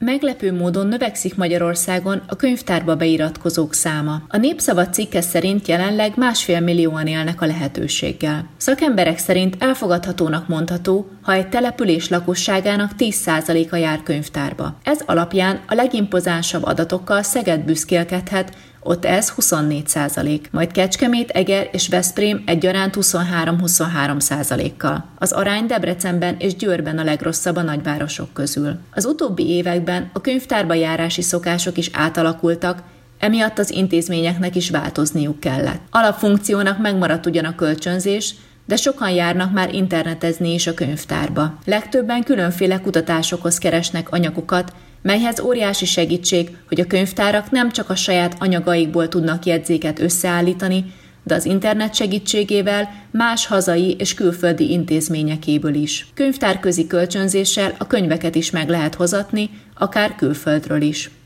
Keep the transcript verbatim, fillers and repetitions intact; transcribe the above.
Meglepő módon növekszik Magyarországon a könyvtárba beiratkozók száma. A Népszabad cikke szerint jelenleg másfél millióan élnek a lehetőséggel. Szakemberek szerint elfogadhatónak mondható, ha egy település lakosságának tíz százaléka jár könyvtárba. Ez alapján a legimpozánsabb adatokkal Szeged büszkélkedhet, ott ez huszonnégy százalék, majd Kecskemét, Eger és Veszprém egyaránt huszonhárom-huszonhárom százalékkal. Az arány Debrecenben és Győrben a legrosszabb a nagyvárosok közül. Az utóbbi években a könyvtárba járási szokások is átalakultak, emiatt az intézményeknek is változniuk kellett. Alapfunkciónak megmaradt ugyan a kölcsönzés, de sokan járnak már internetezni is a könyvtárba. Legtöbben különféle kutatásokhoz keresnek anyagokat, melyhez óriási segítség, hogy a könyvtárak nem csak a saját anyagaikból tudnak jegyzéket összeállítani, de az internet segítségével más hazai és külföldi intézményekéből is. Könyvtárközi kölcsönzéssel a könyveket is meg lehet hozatni, akár külföldről is.